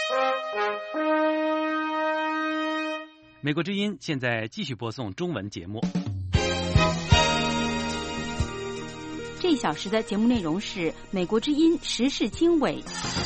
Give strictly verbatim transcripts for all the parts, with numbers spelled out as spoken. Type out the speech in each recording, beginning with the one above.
美国之音现在继续播送中文节目。 这一小时的节目内容是美国之音时事经纬。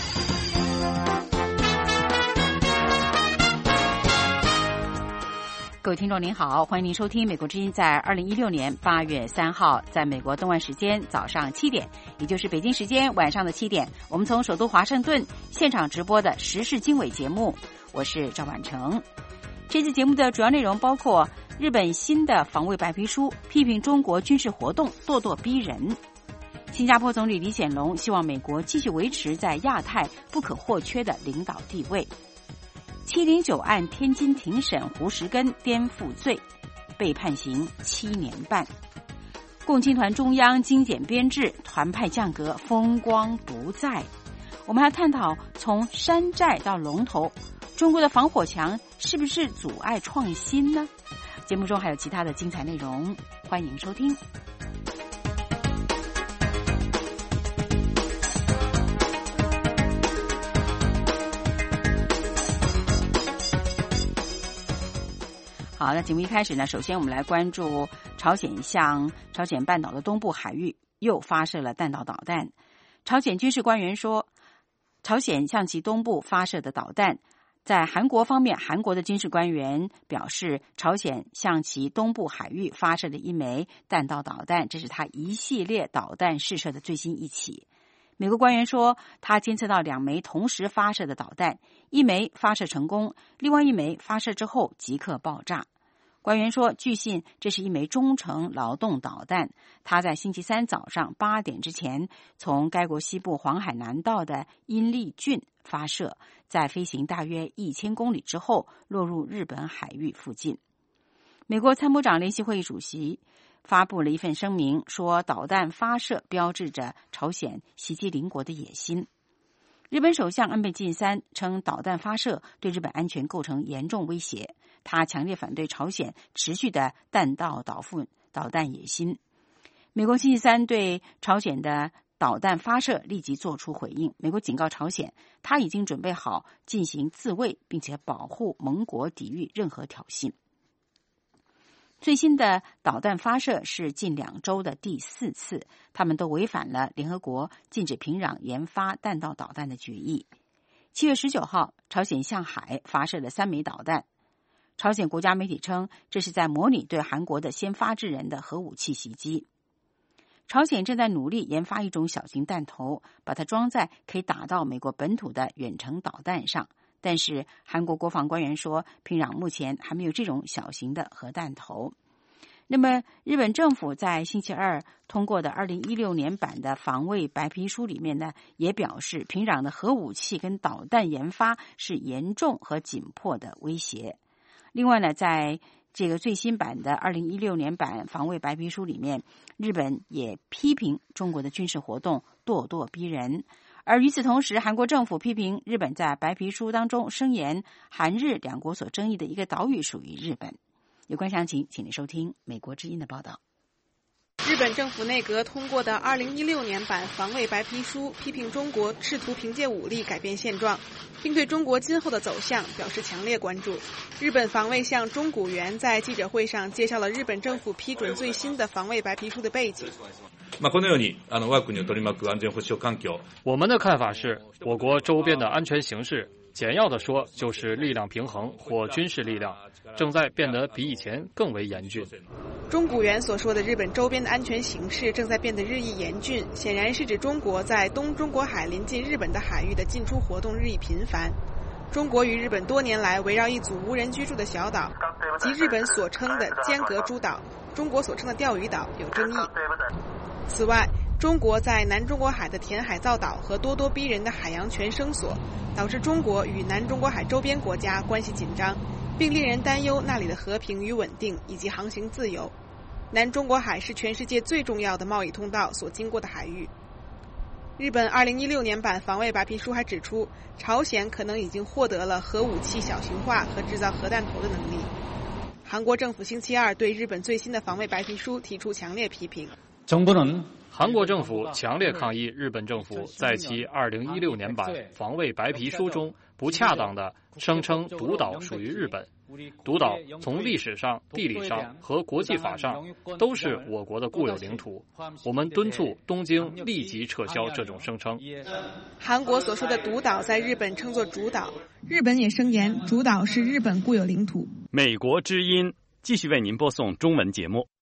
各位听众您好，欢迎您收听美国之音在二零一六年八月三号在美国东岸时间早上七点，也就是北京时间晚上的七点，我们从首都华盛顿现场直播的时事经纬节目，我是赵婉成。这次节目的主要内容包括日本新的防卫白皮书批评中国军事活动咄咄逼人，新加坡总理李显龙希望美国继续维持在亚太不可或缺的领导地位，七零九案天津庭审胡石根颠覆罪被判刑七年半，共青团中央精简编制，团派降格风光不再。我们还探讨从山寨到龙头，中国的防火墙是不是阻碍创新呢？节目中还有其他的精彩内容，欢迎收听。好，那节目一开始呢，首先我们来关注朝鲜向朝鲜半岛的东部海域又发射了弹道导弹。朝鲜军事官员说，朝鲜向其东部发射的导弹，在韩国方面，韩国的军事官员表示，朝鲜向其东部海域发射的一枚弹道导弹，这是他一系列导弹试射的最新一起。美国官员说，他监测到两枚同时发射的导弹，一枚发射成功，另外一枚发射之后即刻爆炸。官员说，据信这是一枚中程劳动导弹，它在星期三早上八点之前从该国西部黄海南道的阴利郡发射，在飞行大约一千公里之后落入日本海域附近。美国参谋长联席会议主席发布了一份声明，说导弹发射标志着朝鲜袭击邻国的野心。日本首相安倍晋三称，导弹发射对日本安全构成严重威胁，他强烈反对朝鲜持续的弹道导复导弹野心。美国星期三对朝鲜的导弹发射立即做出回应，美国警告朝鲜，他已经准备好进行自卫，并且保护盟国抵御任何挑衅。最新的导弹发射是近两周的第四次，他们都违反了联合国禁止平壤研发弹道导弹的决议。七月十九号，朝鲜向海发射了三枚导弹。朝鲜国家媒体称，这是在模拟对韩国的先发制人的核武器袭击。朝鲜正在努力研发一种小型弹头，把它装在可以打到美国本土的远程导弹上。但是韩国国防官员说，平壤目前还没有这种小型的核弹头。那么日本政府在星期二通过的二零一六年版的防卫白皮书里面呢，也表示平壤的核武器跟导弹研发是严重和紧迫的威胁。另外呢，在这个最新版的二零一六年版防卫白皮书里面，日本也批评中国的军事活动咄咄逼人。而与此同时，韩国政府批评日本在白皮书当中声言韩日两国所争议的一个岛屿属于日本。有关详情，请您收听美国之音的报道。 日本政府内阁通过的二零一六年版防卫白皮书批评中国试图凭借武力改变现状，并对中国今后的走向表示强烈关注。日本防卫相中谷元在记者会上介绍了日本政府批准最新的防卫白皮书的背景。 我们的看法是，我国周边的安全形势，简要的说就是力量平衡或军事力量正在变得比以前更为严峻。 中谷元所说的日本周边的安全形势正在变得日益严峻，显然是指中国在东中国海临近日本的海域的进出活动日益频繁。中国与日本多年来围绕一组无人居住的小岛，即日本所称的尖阁诸岛，中国所称的钓鱼岛有争议。此外，中国在南中国海的填海造岛和咄咄逼人的海洋权声索，导致中国与南中国海周边国家关系紧张，并令人担忧那里的和平与稳定以及航行自由。南中国海是全世界最重要的贸易通道所经过的海域。日本二零一六年版防卫白皮书还指出，朝鲜可能已经获得了核武器小型化和制造核弹头的能力。韩国政府星期二对日本最新的防卫白皮书提出强烈批评。 정부는 韩国政府强烈抗议日本政府在其二零一六年版防卫白皮书中不恰当地声称独岛属于日本。独岛从历史上、地理上和国际法上都是我国的固有领土。我们敦促东京立即撤销这种声称。 韩国所说的独岛在日本称作主岛，日本也声言主岛是日本固有领土。 美国之音继续为您播送中文节目。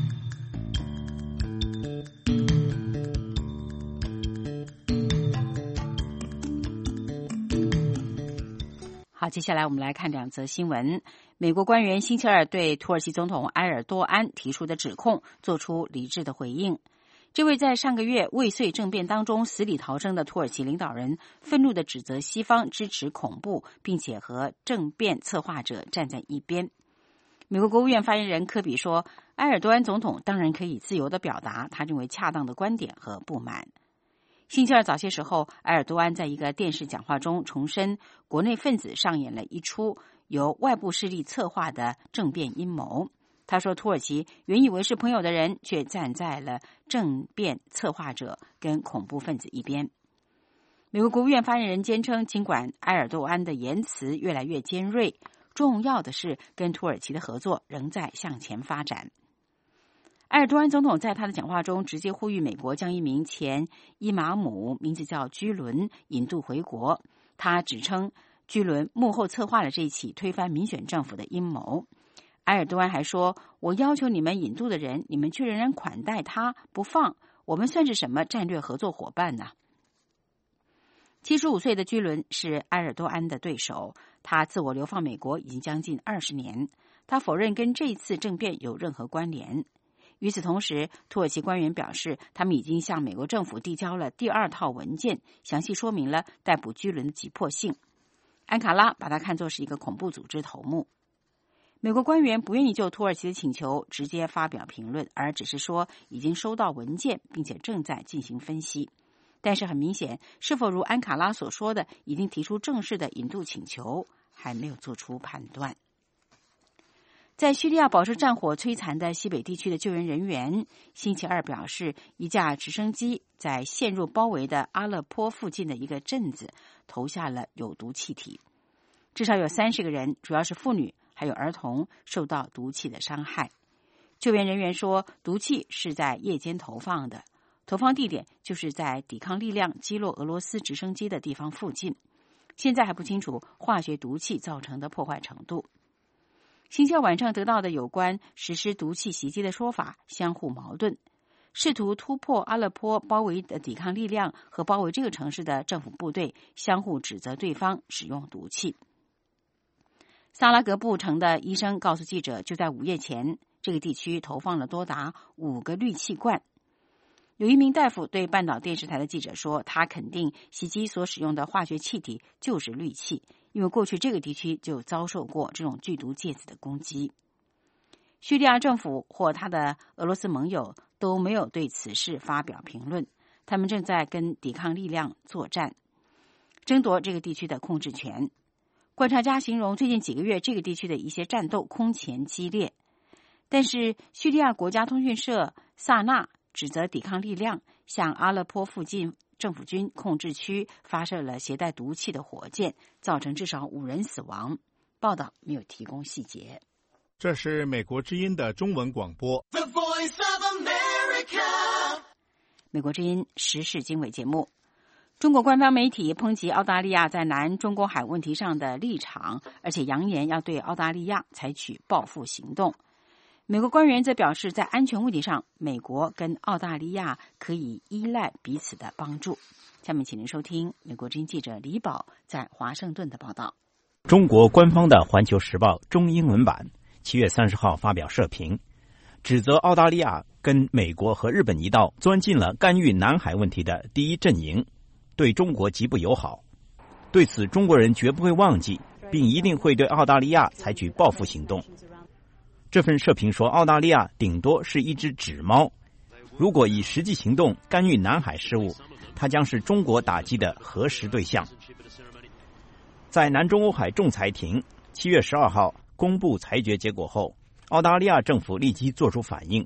好，接下来我们来看两则新闻。美国官员星期二对土耳其总统埃尔多安提出的指控做出理智的回应。这位在上个月未遂政变当中死里逃生的土耳其领导人愤怒地指责西方支持恐怖，并且和政变策划者站在一边。美国国务院发言人科比说，埃尔多安总统当然可以自由地表达他认为恰当的观点和不满。星期二早些时候，埃尔多安在一个电视讲话中重申，国内分子上演了一出由外部势力策划的政变阴谋。他说，土耳其原以为是朋友的人，却站在了政变策划者跟恐怖分子一边。美国国务院发言人坚称，尽管埃尔多安的言辞越来越尖锐，重要的是跟土耳其的合作仍在向前发展。埃尔多安总统在他的讲话中直接呼吁美国将一名前伊玛姆，名字叫居伦，引渡回国。他指称居伦幕后策划了这起推翻民选政府的阴谋。埃尔多安还说，我要求你们引渡的人，你们却仍然款待他不放，我们算是什么战略合作伙伴呢？七十五岁的居伦是埃尔多安的对手，他自我流放美国已经将近二十年，他否认跟这一次政变有任何关联。与此同时，土耳其官员表示，他们已经向美国政府递交了第二套文件，详细说明了逮捕居伦的急迫性。安卡拉把他看作是一个恐怖组织头目。美国官员不愿意就土耳其的请求直接发表评论，而只是说已经收到文件，并且正在进行分析。但是很明显，是否如安卡拉所说的已经提出正式的引渡请求，还没有做出判断。在叙利亚饱受战火摧残的西北地区的救援人员星期二表示，一架直升机在陷入包围的阿勒颇附近的一个镇子投下了有毒气体，至少有三十个人，主要是妇女还有儿童，受到毒气的伤害。救援人员说，毒气是在夜间投放的，投放地点就是在抵抗力量击落俄罗斯直升机的地方附近，现在还不清楚化学毒气造成的破坏程度。星期二晚上得到的有关实施毒气袭击的说法相互矛盾，试图突破阿勒颇包围的抵抗力量和包围这个城市的政府部队相互指责对方使用毒气。萨拉格布城的医生告诉记者，就在午夜前，这个地区投放了多达五个氯气罐。有一名大夫对半岛电视台的记者说，他肯定袭击所使用的化学气体就是氯气，因为过去这个地区就遭受过这种剧毒介子的攻击。叙利亚政府或他的俄罗斯盟友都没有对此事发表评论，他们正在跟抵抗力量作战，争夺这个地区的控制权。观察家形容最近几个月这个地区的一些战斗空前激烈，但是叙利亚国家通讯社萨纳指责抵抗力量向阿勒颇附近政府军控制区发射了携带毒气的火箭，造成至少五人死亡。报道没有提供细节。 这是美国之音的中文广播。The Voice of America。美国之音时事经纬节目。中国官方媒体抨击澳大利亚在南中国海问题上的立场，而且扬言要对澳大利亚采取报复行动。美国官员则表示，在安全问题上，美国跟澳大利亚可以依赖彼此的帮助。下面请您收听美国之音记者李宝在华盛顿的报道。 中国官方的《环球时报》中英文版七月三十号发表社评，指责澳大利亚跟美国和日本一道钻进了干预南海问题的第一阵营，对中国极不友好。对此，中国人绝不会忘记，并一定会对澳大利亚采取报复行动。这份社评说，澳大利亚顶多是一只纸猫，如果以实际行动干预南海事务，它将是中国打击的核实对象。在南中欧海仲裁庭七月十二号公布裁决结果后，澳大利亚政府立即做出反应，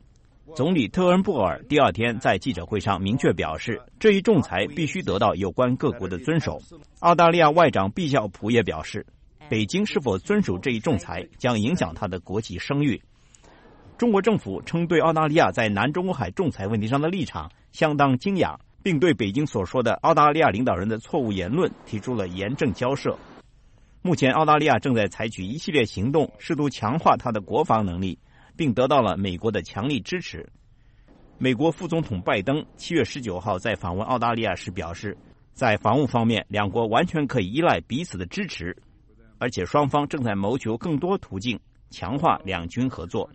总理特恩布尔第二天在记者会上明确表示，这一仲裁必须得到有关各国的遵守。澳大利亚外长毕肖普也表示，北京是否遵守这一仲裁将影响他的国际声誉。中国政府称对澳大利亚在南中国海仲裁问题上的立场相当惊讶，并对北京所说的澳大利亚领导人的错误言论提出了严正交涉。目前澳大利亚正在采取一系列行动，试图强化它的国防能力，并得到了美国的强力支持。美国副总统拜登七月十九号在访问澳大利亚时表示，在防务方面，两国完全可以依赖彼此的支持，而且双方正在谋求更多途径，强化两军合作。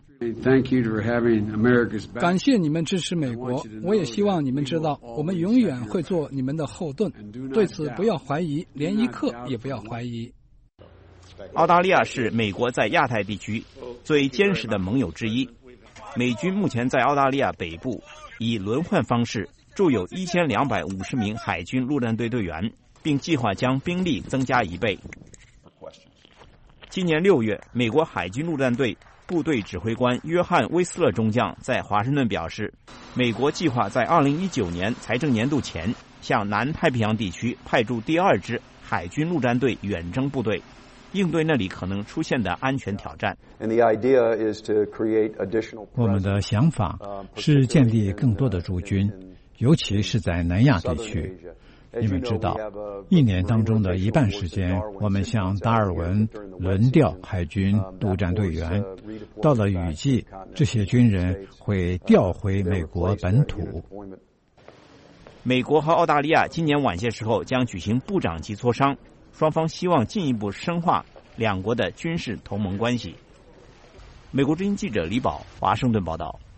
感谢你们支持美国，我也希望你们知道，我们永远会做你们的后盾，对此不要怀疑，连一刻也不要怀疑。 澳大利亚是美国在亚太地区最坚实的盟友之一。美军目前在澳大利亚北部以轮换方式驻有一千两百五十名海军陆战队队员，并计划将兵力增加一倍。今年六月，美国海军陆战队部队指挥官约翰·威斯勒中将在华盛顿表示，美国计划在二零一九年财政年度前向南太平洋地区派驻第二支海军陆战队远征部队，应对那里可能出现的安全挑战。 我们的想法是建立更多的驻军，尤其是在南亚地区。你们知道，一年当中的一半时间，我们向达尔文轮调海军陆战队员。到了雨季，这些军人会调回美国本土。 美国和澳大利亚今年晚些时候将举行部长级磋商，双方希望进一步深化两国的军事同盟关系。美国之音记者李宝，华盛顿报道。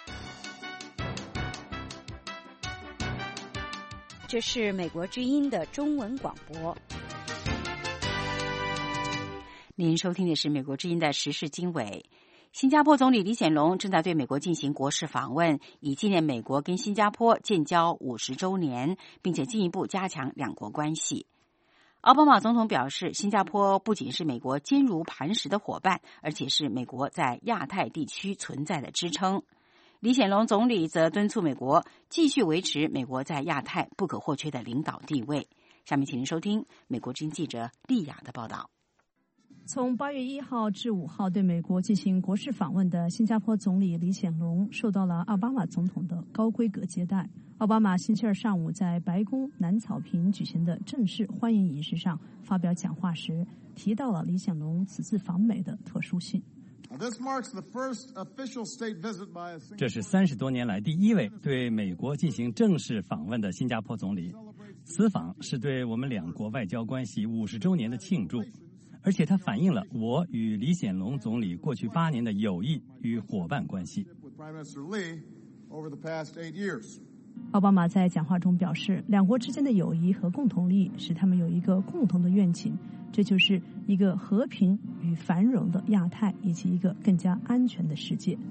这是美国之音的中文广播。您收听的是美国之音的时事经纬。新加坡总理李显龙正在对美国进行国事访问，以纪念美国跟新加坡建交五十周年，并且进一步加强两国关系。奥巴马总统表示，新加坡不仅是美国坚如磐石的伙伴，而且是美国在亚太地区存在的支撑。李显龙总理则敦促美国继续维持美国在亚太不可或缺的领导地位。下面请您收听美国之音记者丽雅的报道。 从八月一号至五号对美国进行国事访问的新加坡总理李显龙受到了奥巴马总统的高规格接待。奥巴马星期二上午在白宫南草坪举行的正式欢迎仪式上发表讲话时，提到了李显龙此次访美的特殊性。 这是三十多年来第一位对美国进行正式访问的新加坡总理。此访是对我们两国外交关系五十周年的庆祝，而且它反映了我与李显龙总理过去八年的友谊与伙伴关系。 奥巴马在讲话中表示，两国之间的友谊和共同利益使他们有一个共同的愿景，这就是一个和平与繁荣的亚太，以及一个更加安全的世界。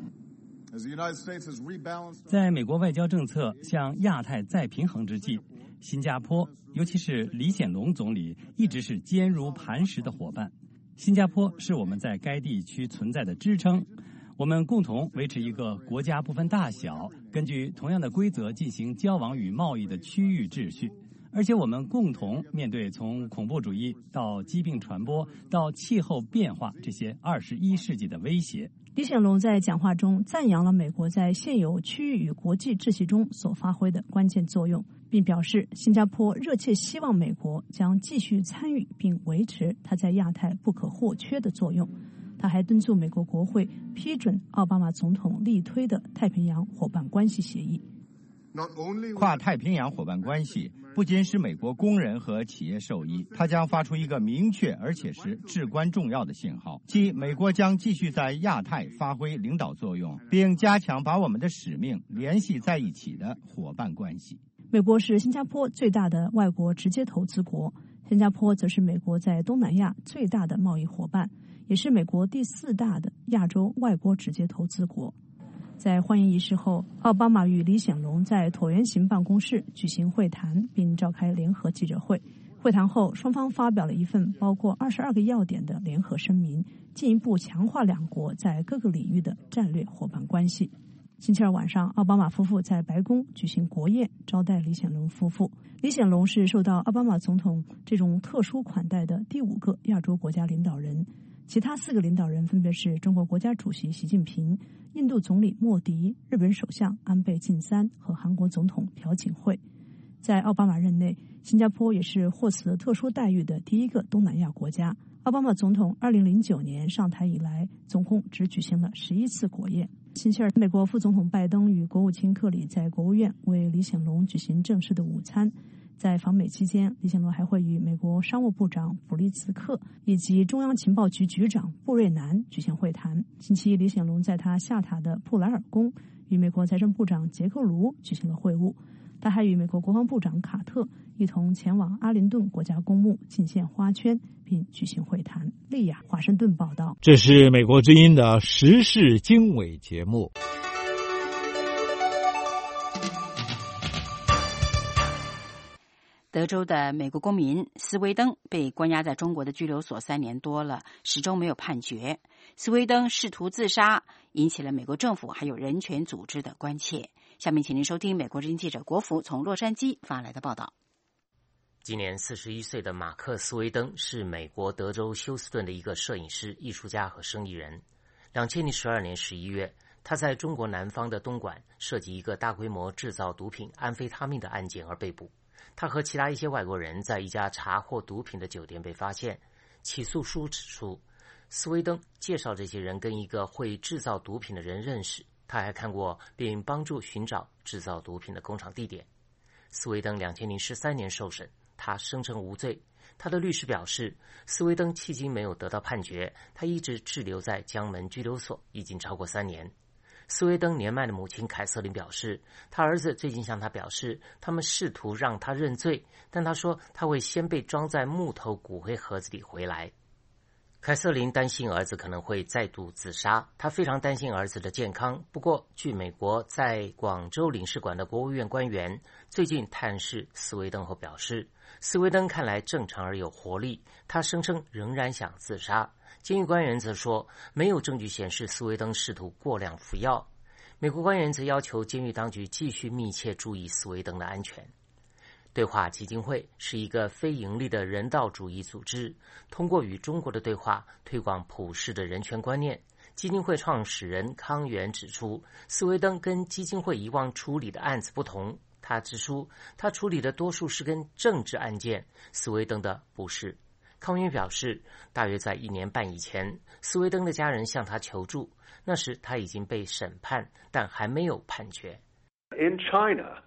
在美国外交政策向亚太再平衡之际，新加坡，尤其是李显龙总理，一直是坚如磐石的伙伴。新加坡是我们在该地区存在的支撑，我们共同维持一个国家不分大小，根据同样的规则进行交往与贸易的区域秩序。而且我们共同面对从恐怖主义到疾病传播到气候变化这些二十一世纪的威胁。 李显龙在讲话中赞扬了美国在现有区域与国际秩序中所发挥的关键作用，并表示新加坡热切希望美国将继续参与并维持它在亚太不可或缺的作用。他还敦促美国国会批准奥巴马总统力推的太平洋伙伴关系协议。 跨太平洋伙伴关系不仅使美国工人和企业受益，它将发出一个明确而且是至关重要的信号，即美国将继续在亚太发挥领导作用，并加强把我们的使命联系在一起的伙伴关系。 美国是新加坡最大的外国直接投资国，新加坡则是美国在东南亚最大的贸易伙伴，也是美国第四大的亚洲外国直接投资国。在欢迎仪式后，奥巴马与李显龙在椭圆形办公室举行会谈，并召开联合记者会。会谈后，双方发表了一份包括二十二个要点的联合声明，进一步强化两国在各个领域的战略伙伴关系。 星期二晚上，奥巴马夫妇在白宫举行国宴，招待李显龙夫妇。李显龙是受到奥巴马总统这种特殊款待的第五个亚洲国家领导人，其他四个领导人分别是中国国家主席习近平、印度总理莫迪、日本首相安倍晋三和韩国总统朴槿惠。在奥巴马任内，新加坡也是获此特殊待遇的第一个东南亚国家。奥巴马总统二零零九年上台以来，总共只举行了十一次国宴。星期二，美国副总统拜登与国务卿克里在国务院为李显龙举行正式的午餐。在访美期间，李显龙还会与美国商务部长弗利茨克以及中央情报局局长布瑞南举行会谈。星期一，李显龙在他下榻的布莱尔宫与美国财政部长杰克卢举行了会晤。他还与美国国防部长卡特一同前往阿灵顿国家公墓敬献花圈，并举行会谈。利亚，华盛顿报道。 这是美国之音的时事经纬节目。 德州的美国公民斯威登被关押在中国的拘留所三年多了，始终没有判决。斯威登试图自杀，引起了美国政府还有人权组织的关切。下面请您收听美国之音记者国福从洛杉矶发来的报道。 今年四十一岁的马克·斯威登是美国德州休斯顿的一个摄影师、艺术家和生意人。两千零十二年十一月，他在中国南方的东莞涉及一个大规模制造毒品安非他命的案件而被捕。他和其他一些外国人在一家查获毒品的酒店被发现。起诉书指出，斯威登介绍这些人跟一个会制造毒品的人认识，他还看过并帮助寻找制造毒品的工厂地点。斯威登两千零十三年受审，他声称无罪。他的律师表示，斯威登迄今没有得到判决，他一直滞留在江门拘留所已经超过三年。斯威登年迈的母亲凯瑟琳表示，他儿子最近向他表示，他们试图让他认罪，但他说他会先被装在木头骨灰盒子里回来。凯瑟琳担心儿子可能会再度自杀，她非常担心儿子的健康。不过，据美国在广州领事馆的国务院官员最近探视斯威登后表示，斯威登看来正常而有活力，他声称仍然想自杀。监狱官员则说，没有证据显示斯威登试图过量服药。美国官员则要求监狱当局继续密切注意斯威登的安全。对话基金会是一个非盈利的人道主义组织，通过与中国的对话推广普世的人权观念。基金会创始人康源指出，斯威登跟基金会以往处理的案子不同。他指出，他处理的多数是跟政治案件，斯威登的不是。康源表示，大约在一年半以前，斯威登的家人向他求助，那时他已经被审判，但还没有判决。 In China,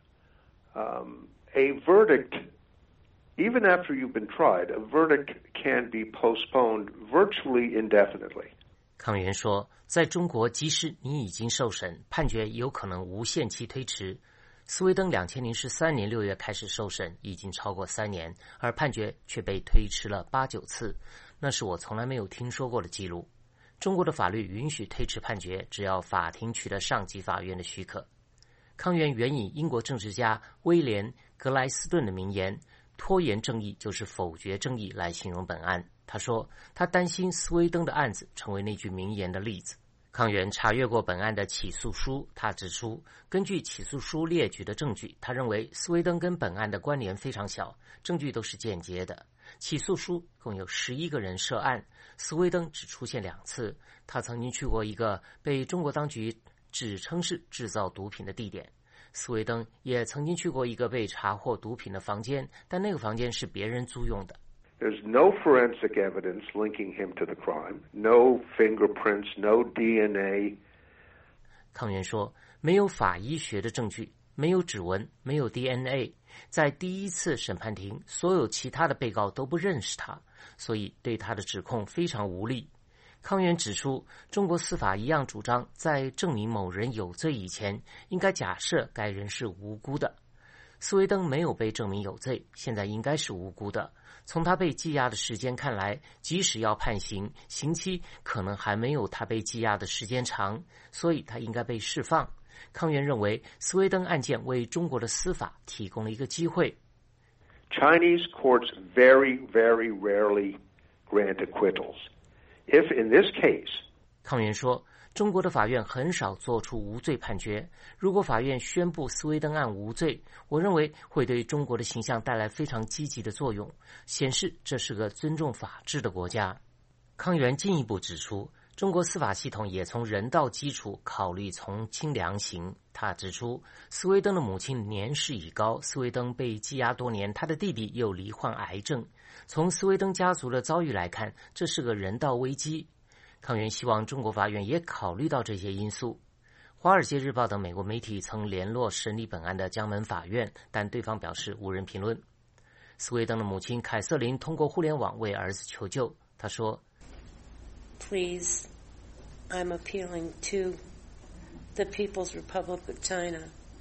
um, a verdict, even after you've been tried, a verdict can be postponed virtually indefinitely. 康源说，在中国，即使你已经受审，判决有可能无限期推迟。斯威登两千零十三年六月开始受审，已经超过三年，而判决却被推迟了八九次，那是我从来没有听说过的记录。中国的法律允许推迟判决，只要法庭取得上级法院的许可。康源援引英国政治家威廉·格莱斯顿的名言，拖延正义就是否决正义，来形容本案。他说，他担心斯威登的案子成为那句名言的例子。康源查阅过本案的起诉书，他指出，根据起诉书列举的证据，他认为斯威登跟本案的关联非常小，证据都是间接的。起诉书共有十一个人涉案，斯威登只出现两次。他曾经去过一个被中国当局指称是制造毒品的地点。斯威登也曾经去过一个被查获毒品的房间，但那个房间是别人租用的。 There's no forensic evidence linking him to the crime, no fingerprints, no D N A. 康源说，没有法医学的证据，没有指纹，没有 D N A。在第一次审判庭，所有其他的被告都不认识他，所以对他的指控非常无力。康源指出，中国司法一样主张，在证明某人有罪以前，应该假设该人是无辜的。斯威登没有被证明有罪，现在应该是无辜的。从他被羁押的时间看来，即使要判刑，刑期可能还没有他被羁押的时间长，所以他应该被释放。康源认为，斯威登案件为中国的司法提供了一个机会。 Chinese courts very, very rarely grant acquittals. If in this case, 康源说， 中国的法院很少做出无罪判决。如果法院宣布斯威登案无罪，我认为会对中国的形象带来非常积极的作用，显示这是个尊重法治的国家。康源进一步指出，中国司法系统也从人道基础考虑从轻量刑。他指出，斯威登的母亲年事已高，斯威登被羁押多年，他的弟弟又罹患癌症。从斯威登家族的遭遇来看，这是个人道危机。康源希望中国法院也考虑到这些因素。华尔街日报等美国媒体曾联络审理本案的江门法院，但对方表示无人评论。斯威登的母亲凯瑟琳通过互联网为儿子求救，她说 Please, I'm appealing to the People's Republic of China.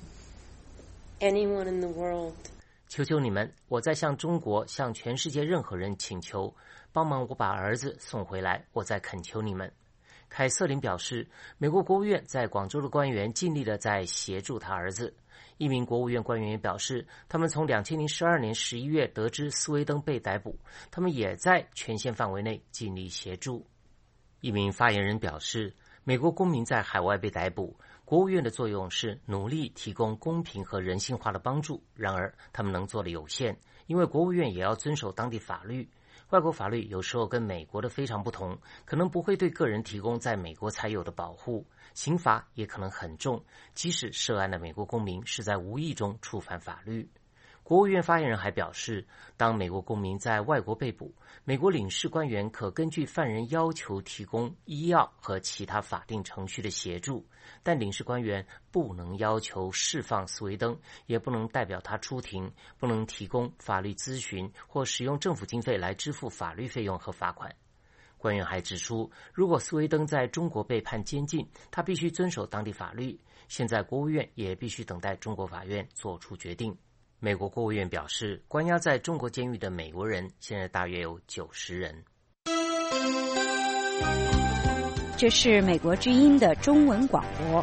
Anyone in the world. 求求你们，我在向中国，向全世界任何人请求，帮忙我把儿子送回来，我在恳求你们。凯瑟琳表示，美国国务院在广州的官员尽力地在协助他儿子。一名国务院官员也表示，他们从两千零十二年十一月得知斯威登被逮捕，他们也在权限范围内尽力协助。一名发言人表示，美国公民在海外被逮捕，国务院的作用是努力提供公平和人性化的帮助，然而他们能做的有限，因为国务院也要遵守当地法律。外国法律有时候跟美国的非常不同，可能不会对个人提供在美国才有的保护，刑罚也可能很重，即使涉案的美国公民是在无意中触犯法律。国务院发言人还表示，当美国公民在外国被捕，美国领事官员可根据犯人要求提供医药和其他法定程序的协助，但领事官员不能要求释放斯威登，也不能代表他出庭，不能提供法律咨询或使用政府经费来支付法律费用和罚款。官员还指出，如果斯威登在中国被判监禁，他必须遵守当地法律，现在国务院也必须等待中国法院做出决定。美国国务院表示，关押在中国监狱的美国人现在大约有九十人。 这是美国之音的中文广播。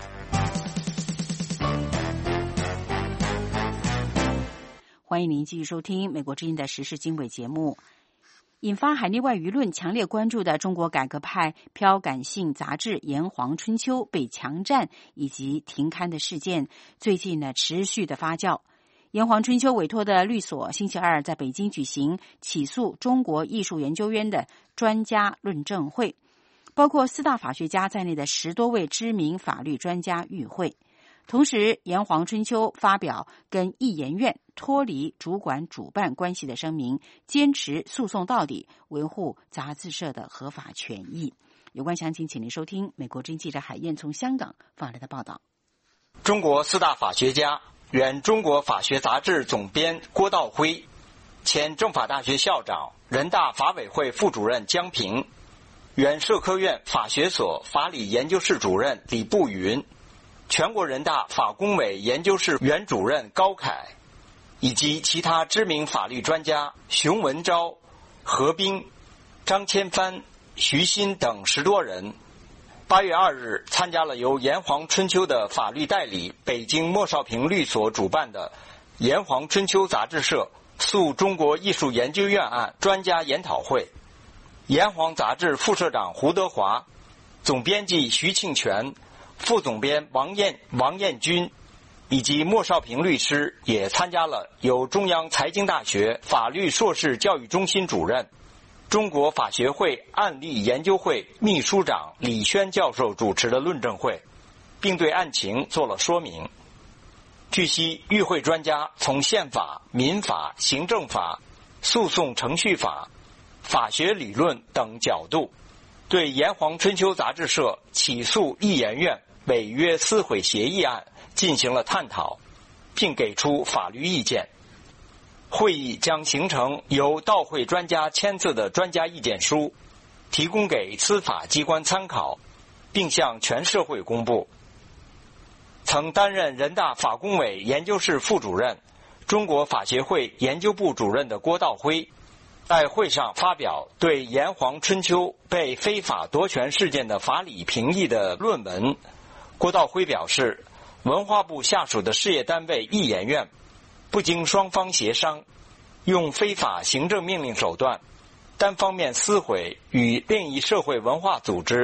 欢迎您继续收听美国之音的时事经纬节目。引发海内外舆论强烈关注的中国改革派飘感性杂志《炎黄春秋》被强占以及停刊的事件，最近呢持续的发酵。炎黄春秋委托的律所星期二在北京举行起诉中国艺术研究院的专家论证会，包括四大法学家在内的十多位知名法律专家与会。同时，炎黄春秋发表跟艺研院脱离主管主办关系的声明，坚持诉讼到底，维护杂志社的合法权益。有关详情，请您收听美国之音记者海燕从香港发来的报道。 中国四大法学家，原中国法学杂志总编郭道辉，前政法大学校长、人大法委会副主任江平，原社科院法学所法理研究室主任李步云，全国人大法工委研究室原主任高凯，以及其他知名法律专家熊文昭、何冰、张千帆、徐新等十多人，八月二日参加了由炎黄春秋的法律代理北京莫少平律所主办的炎黄春秋杂志社诉中国艺术研究院案专家研讨会。炎黄杂志副社长胡德华、总编辑徐庆全、副总编王艳王艳军以及莫少平律师也参加了由中央财经大学法律硕士教育中心主任、中国法学会案例研究会秘书长李轩教授主持的论证会，并对案情做了说明。据悉，与会专家从宪法、民法、行政法、诉讼程序法、法学理论等角度，对炎黄春秋杂志社起诉艺研院违约撕毁协议案进行了探讨，并给出法律意见。会议将形成由到会专家签字的专家意见书，提供给司法机关参考，并向全社会公布。曾担任人大法工委研究室副主任、中国法协会研究部主任的郭道辉，在会上发表对炎黄春秋被非法夺权事件的法理评议的论文。郭道辉表示，文化部下属的事业单位艺研院不经双方协商，用非法行政命令手段，单方面撕毁与另一社会文化组织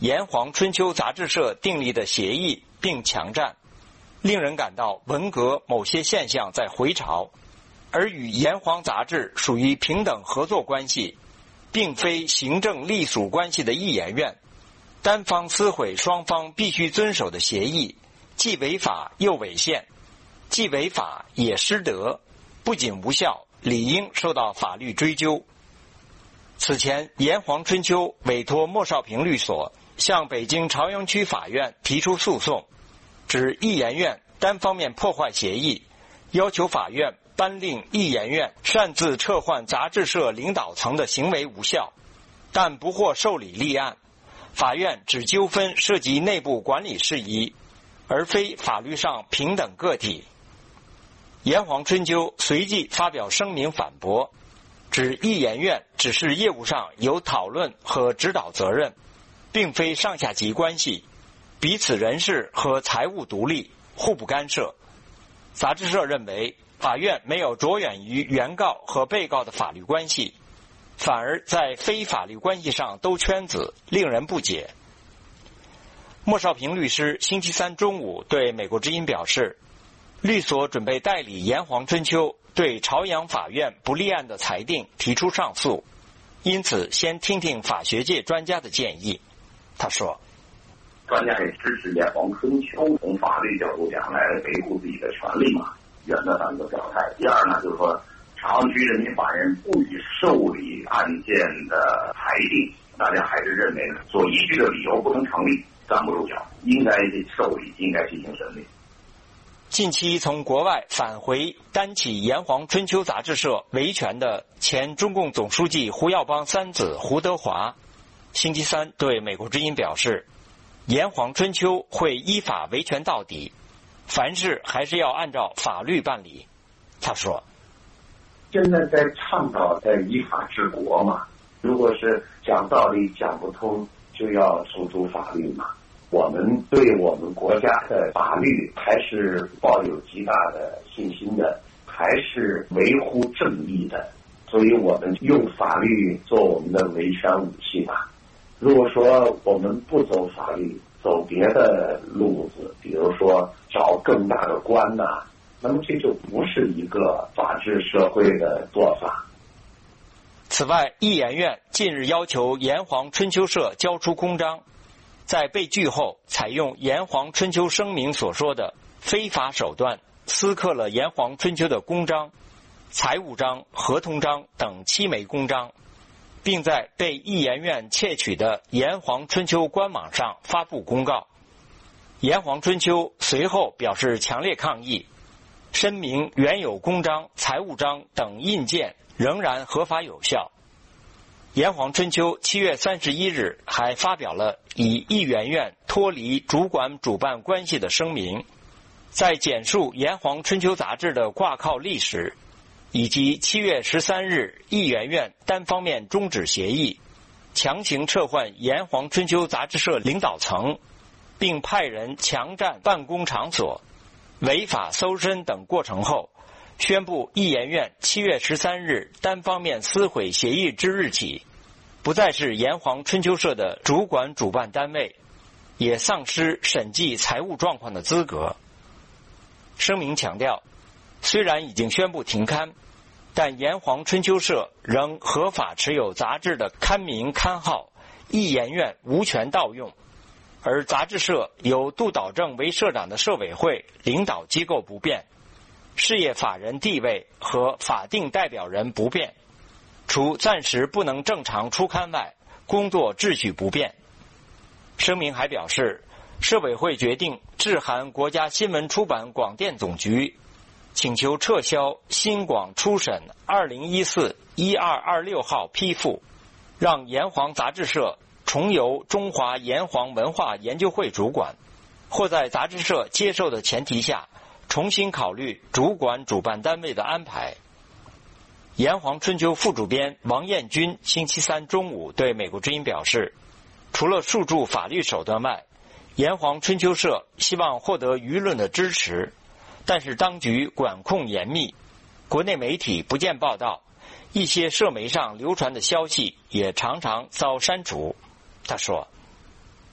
炎黄春秋杂志社订立的协议并强占，令人感到文革某些现象在回潮，而与炎黄杂志属于平等合作关系，并非行政隶属关系的艺研院单方撕毁双方必须遵守的协议，既违法又违宪，既违法也失德，不仅无效，理应受到法律追究。此前，炎黄春秋委托莫少平律所向北京朝阳区法院提出诉讼，指艺研院单方面破坏协议，要求法院颁令艺研院擅自撤换杂志社领导层的行为无效，但不获受理立案。法院指纠纷涉及内部管理事宜，而非法律上平等个体。炎黄春秋随即发表声明反驳，指艺研院只是业务上有讨论和指导责任，并非上下级关系，彼此人事和财务独立，互不干涉。杂志社认为法院没有着眼于原告和被告的法律关系，反而在非法律关系上兜圈子，令人不解。莫少平律师星期三中午对美国之音表示，律所准备代理炎黄春秋对朝阳法院不立案的裁定提出上诉，因此先听听法学界专家的建议。他说， 专家也支持炎黄春秋从法律角度讲来维护自己的权利嘛，原则上一个表态。第二呢，就是说朝阳区人民法院不予受理案件的裁定，大家还是认为所依据的理由不能成立，站不住脚，应该受理，应该进行审理。 近期从国外返回担起炎黄春秋杂志社维权的前中共总书记胡耀邦三子胡德华，星期三对美国之音表示，炎黄春秋会依法维权到底，凡事还是要按照法律办理。他说， 现在在倡导在依法治国嘛，如果是讲道理讲不通，就要诉诸法律嘛。我们对我们国家的法律还是抱有极大的信心的，还是维护正义的，所以我们用法律做我们的维权武器吧。如果说我们不走法律，走别的路子，比如说找更大的官呐、啊，那么这就不是一个法治社会的做法。 此外，艺研院近日要求炎黄春秋社交出公章，在被拒后采用炎黄春秋声明所说的非法手段私刻了炎黄春秋的公章、财务章、合同章等七枚公章，并在被艺研院窃取的炎黄春秋官网上发布公告。炎黄春秋随后表示强烈抗议，声明原有公章、财务章等印件仍然合法有效。炎黄春秋七月三十一日还发表了以艺研院脱离主管主办关系的声明，在简述炎黄春秋杂志的挂靠历史，以及七月十三日艺研院单方面终止协议，强行撤换炎黄春秋杂志社领导层，并派人强占办公场所、违法搜身等过程后，宣布艺研院七月十三日单方面撕毁协议之日起，不再是炎黄春秋社的主管主办单位，也丧失审计财务状况的资格。声明强调，虽然已经宣布停刊，但炎黄春秋社仍合法持有杂志的刊名刊号，艺研院无权盗用，而杂志社由杜导正为社长的社委会领导机构不变，事业法人地位和法定代表人不变，除暂时不能正常出刊外，工作秩序不变。声明还表示，社委会决定致函国家新闻出版广电总局，请求撤销新广初审二零一四一二二六号批复，让炎黄杂志社重由中华炎黄文化研究会主管，或在杂志社接受的前提下重新考虑主管主办单位的安排。炎黄春秋副主编王彦军星期三中午对美国之音表示，除了诉诸法律手段外，炎黄春秋社希望获得舆论的支持，但是当局管控严密，国内媒体不见报道，一些社媒上流传的消息也常常遭删除。他说，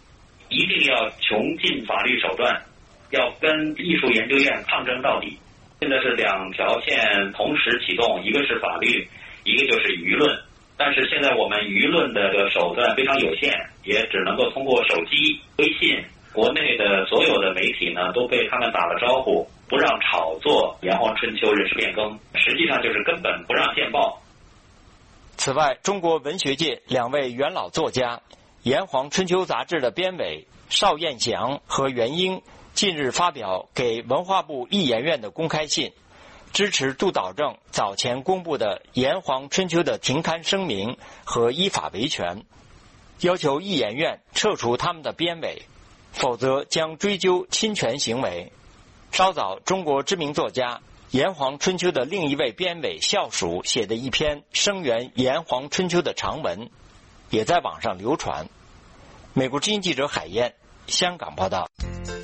一定要穷尽法律手段，要跟艺术研究院抗争到底。现在是两条线同时启动，一个是法律，一个就是舆论。但是现在我们舆论的手段非常有限，也只能够通过手机、微信。国内的所有的媒体呢，都被他们打了招呼，不让炒作炎黄春秋人事变更，实际上就是根本不让见报。 此外，中国文学界两位元老作家，《炎黄春秋》杂志的编委邵彦祥和袁英，近日发表给文化部艺研院的公开信，支持杜导正早前公布的《炎黄春秋》的停刊声明和依法维权，要求艺研院撤除他们的编委，否则将追究侵权行为。稍早，中国知名作家《炎黄春秋》的另一位编委校属写的一篇声援《炎黄春秋》的长文，也在网上流传。美国之音记者海燕，香港报道。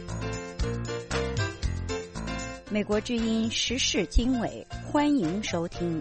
美国之音时事经纬，欢迎收听。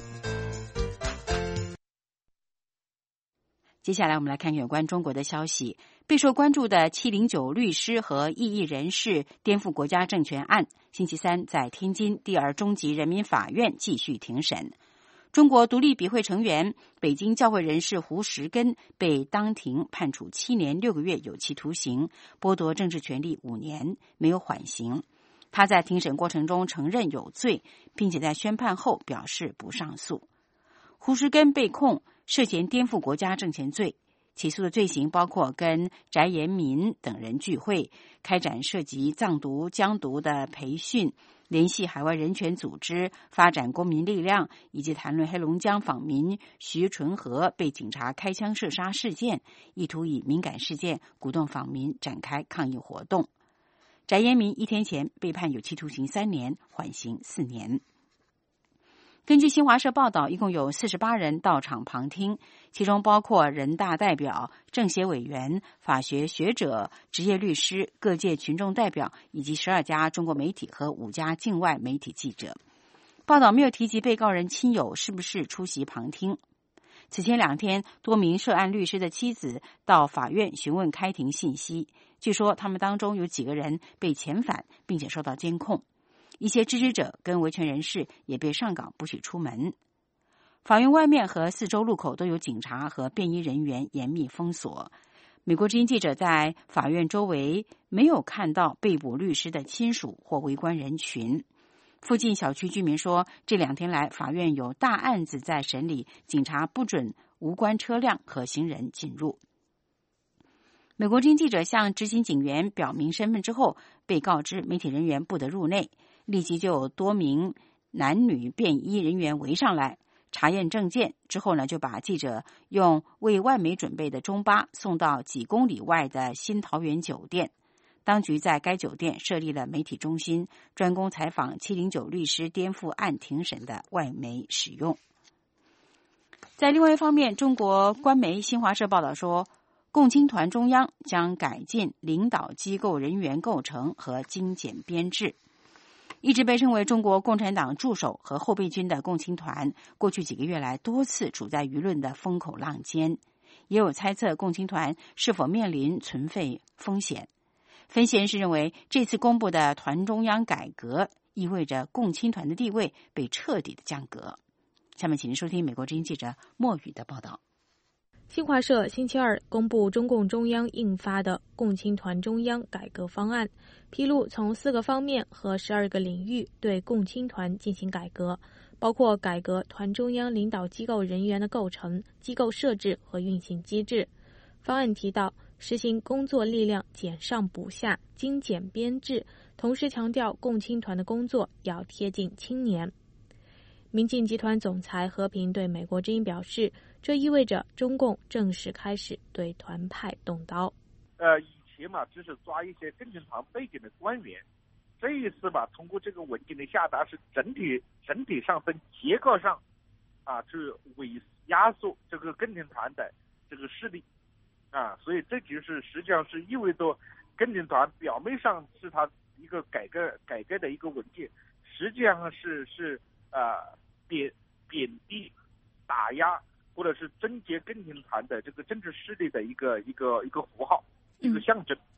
接下来我们来看有关中国的消息。备受关注的七零九律师和异议人士颠覆国家政权案，星期三在天津第二中级人民法院继续庭审。中国独立笔会成员、北京教会人士胡石根被当庭判处七年六个月有期徒刑，剥夺政治权利五年，没有缓刑。他在庭审过程中承认有罪，并且在宣判后表示不上诉。胡石根被控涉嫌颠覆国家政权罪，起诉的罪行包括跟翟延民等人聚会，开展涉及藏独、疆独的培训，联系海外人权组织，发展公民力量，以及谈论黑龙江访民徐纯和被警察开枪射杀事件，意图以敏感事件鼓动访民展开抗议活动。翟延民一天前被判有期徒刑三年，缓刑四年。根据新华社报道，一共有四十八人到场旁听，其中包括人大代表、政协委员、法学学者、职业律师、各界群众代表以及十二家中国媒体和五家境外媒体记者。报道没有提及被告人亲友是不是出席旁听。此前两天，多名涉案律师的妻子到法院询问开庭信息，据说他们当中有几个人被遣返，并且受到监控。一些支持者跟维权人士也被上岗不许出门。法院外面和四周路口都有警察和便衣人员严密封锁。美国之音记者在法院周围没有看到被捕律师的亲属或围观人群。附近小区居民说，这两天来法院有大案子在审理，警察不准无关车辆和行人进入。美国之音记者向执行警员表明身份之后，被告知媒体人员不得入内，立即就有多名男女便衣人员围上来查验证件，之后呢，就把记者用为外媒准备的中巴送到几公里外的新桃园酒店。当局在该酒店设立了媒体中心，专供采访七零九律师颠覆案庭审的外媒使用。在另外一方面，中国官媒新华社报道说，共青团中央将改进领导机构人员构成和精简编制。一直被称为中国共产党助手和后备军的共青团，过去几个月来多次处在舆论的风口浪尖，也有猜测共青团是否面临存废风险。分析人士认为，这次公布的团中央改革意味着共青团的地位被彻底的降格。下面请您收听美国之音记者莫宇的报道。 新华社星期二公布中共中央印发的共青团中央改革方案，披露从四个方面和十二个领域对共青团进行改革，包括改革团中央领导机构人员的构成、机构设置和运行机制。方案提到，实行工作力量减上补下、精简编制，同时强调共青团的工作要贴近青年。民进集团总裁和平对美国之音表示，这意味着中共正式开始对团派动刀。 呃，以前嘛，只是抓一些共青团背景的官员，这一次吧，通过这个文件的下达，是整体整体上从结构上啊，去萎压缩这个共青团的这个势力啊，所以这就是实际上是意味着共青团表面上是它一个改革改革的一个文件，实际上是是呃贬贬低、打压或者是终结共青团的这个政治势力的一个一个一个符号，一个象征。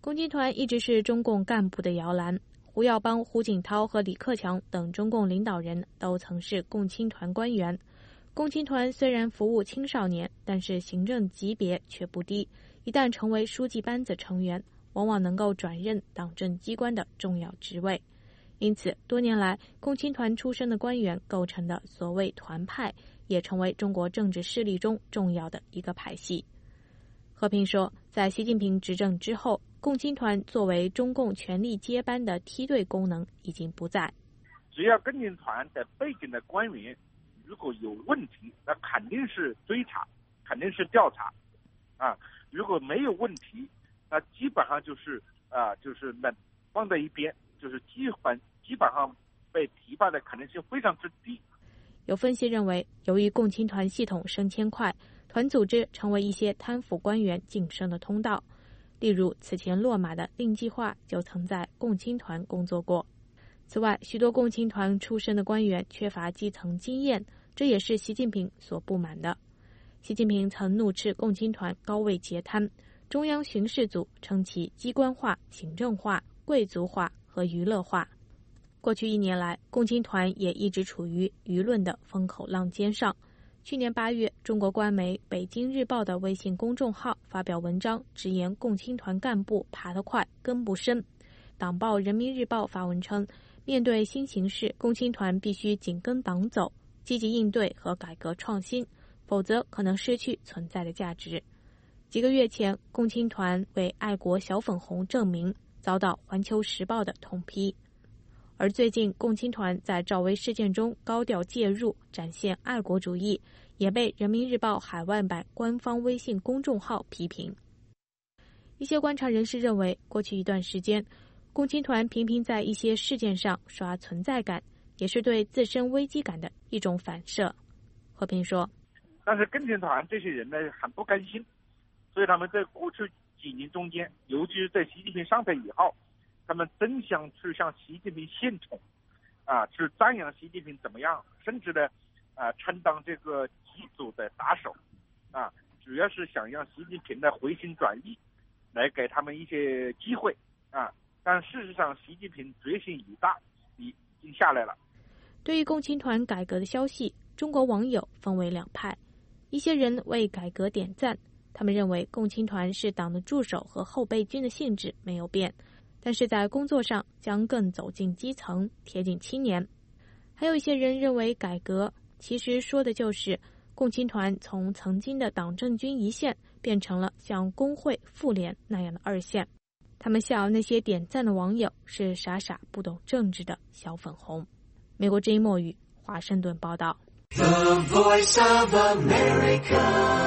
共青团一直是中共干部的摇篮，胡耀邦、胡锦涛和李克强等中共领导人都曾是共青团官员。共青团虽然服务青少年，但是行政级别却不低，一旦成为书记班子成员，往往能够转任党政机关的重要职位。因此，多年来共青团出身的官员构成的所谓团派，也成为中国政治势力中重要的一个派系。和平说，在习近平执政之后，共青团作为中共权力接班的梯队功能已经不在。 只要共青团的背景的官员如果有问题，那肯定是追查，肯定是调查啊。如果没有问题，那基本上就是啊，就是冷放在一边，就是基本基本上被提拔的可能性非常之低。 有分析认为，由于共青团系统升迁快，团组织成为一些贪腐官员晋升的通道。例如，此前落马的令计划就曾在共青团工作过。此外，许多共青团出身的官员缺乏基层经验，这也是习近平所不满的。习近平曾怒斥共青团高位截瘫，中央巡视组称其机关化、行政化、贵族化和娱乐化。过去一年来，共青团也一直处于舆论的风口浪尖上。去年八月，中国官媒《北京日报》的微信公众号发表文章，直言共青团干部爬得快，跟不深。党报《人民日报》发文称，面对新形势，共青团必须紧跟党走，积极应对和改革创新，否则可能失去存在的价值。几个月前，共青团为爱国小粉红证明，遭到《环球时报》的痛批。而最近，共青团在赵薇事件中高调介入，展现爱国主义，也被《人民日报》海外版官方微信公众号批评。一些观察人士认为，过去一段时间，共青团频频在一些事件上刷存在感，也是对自身危机感的一种反射。和平说， 但是共青团这些人呢，很不甘心，所以他们在过去几年中间，尤其是在习近平上台以后，他们真想去向习近平献宠，啊，去赞扬习近平怎么样，甚至呢，啊，充当这个机组的打手，啊，主要是想让习近平的回心转意，来给他们一些机会，啊，但事实上，习近平决心已大，已经下来了。 对于共青团改革的消息，中国网友分为两派，一些人为改革点赞，他们认为共青团是党的助手和后备军的性质没有变。但是在工作上将更走进基层，贴近青年。还有一些人认为改革其实说的就是共青团从曾经的党政军一线变成了像工会、妇联那样的二线。他们笑那些点赞的网友是傻傻不懂政治的小粉红。美国之音墨语华盛顿报道。The Voice of America。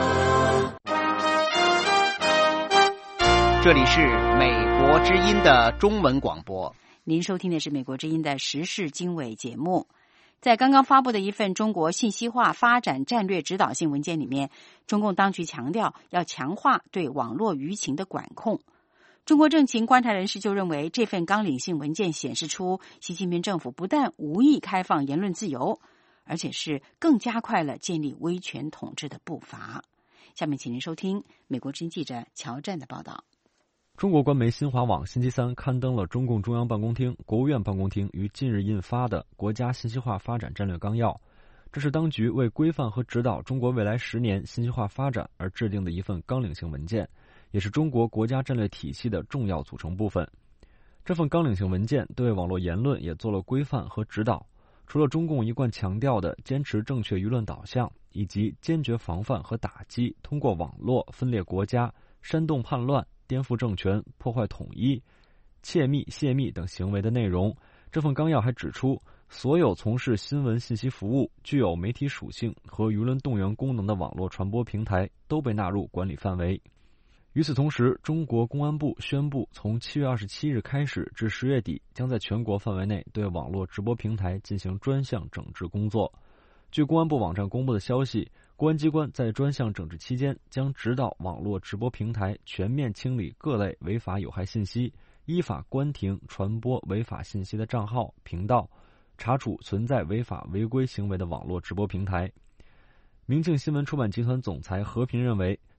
这里是美国之音的中文广播。 您收听的是美国之音的时事经纬节目。在刚刚发布的一份中国信息化发展战略指导性文件里面，中共当局强调要强化对网络舆情的管控。中国政情观察人士就认为，这份纲领性文件显示出习近平政府不但无意开放言论自由，而且是更加快了建立威权统治的步伐。下面请您收听美国之音记者乔战的报道。 中国官媒新华网星期三刊登了中共中央办公厅、国务院办公厅于近日印发的国家信息化发展战略纲要。这是当局为规范和指导中国未来十年信息化发展而制定的一份纲领性文件，也是中国国家战略体系的重要组成部分。这份纲领性文件对网络言论也做了规范和指导。除了中共一贯强调的坚持正确舆论导向，以及坚决防范和打击通过网络分裂国家、煽动叛乱、颠覆政权、破坏统一、窃密、泄密等行为的内容，这份纲要还指出，所有从事新闻信息服务、具有媒体属性和舆论动员功能的网络传播平台都被纳入管理范围。与此同时，中国公安部宣布，从七月二十七日开始至十月底，将在全国范围内对网络直播平台进行专项整治工作。据公安部网站公布的消息，公安机关在专项整治期间，将指导网络直播平台全面清理各类违法有害信息，依法关停传播违法信息的账号、频道，查处存在违法违规行为的网络直播平台。明镜新闻出版集团总裁何平认为，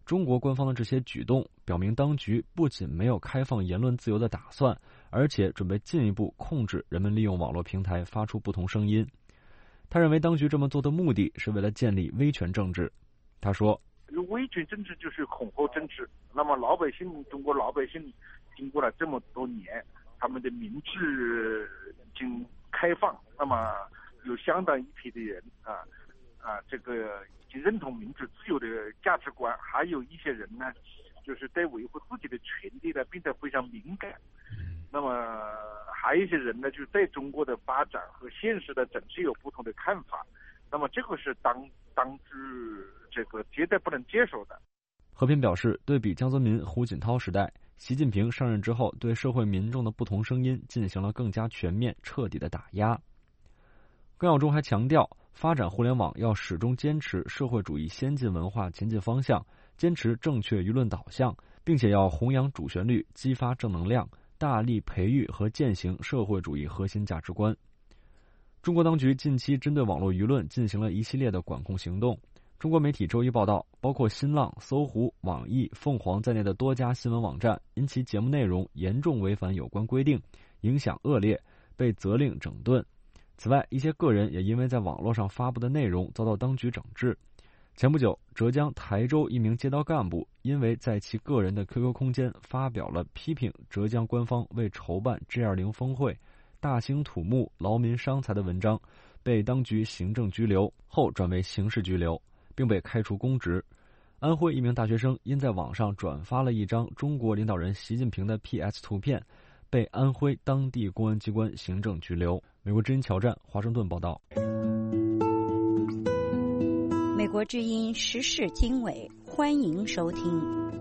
中国官方的这些举动表明，当局不仅没有开放言论自由的打算，而且准备进一步控制人们利用网络平台发出不同声音。他认为当局这么做的目的是为了建立威权政治。他说， 威权政治就是恐吓政治，那么老百姓，中国老百姓经过了这么多年，他们的民智已经开放，那么有相当一批的人啊啊，这个已经认同民主自由的价值观，还有一些人呢，就是对维护自己的权利呢，变得非常敏感。那么还有一些人呢，就是对中国的发展和现实的整体有不同的看法。那么这个是当当局这个绝对不能接受的。 和平表示，对比江泽民、胡锦涛时代，习近平上任之后，对社会民众的不同声音进行了更加全面、彻底的打压。耿耀中还强调，发展互联网要始终坚持社会主义先进文化前进方向，坚持正确舆论导向，并且要弘扬主旋律，激发正能量，大力培育和践行社会主义核心价值观。中国当局近期针对网络舆论进行了一系列的管控行动。中国媒体周一报道，包括新浪、搜狐、网易、凤凰在内的多家新闻网站因其节目内容严重违反有关规定，影响恶劣，被责令整顿。此外，一些个人也因为在网络上发布的内容遭到当局整治。前不久，浙江台州一名街道干部因为在其个人的 Q Q 空间发表了批评浙江官方为筹办 G 二十 峰会大兴土木劳民伤财的文章，被当局行政拘留，后转为刑事拘留，并被开除公职。安徽一名大学生因在网上转发了一张中国领导人习近平的 P S 图片，被安徽当地公安机关行政拘留。美国之音乔战，华盛顿报道。 美国之音时事经纬，欢迎收听。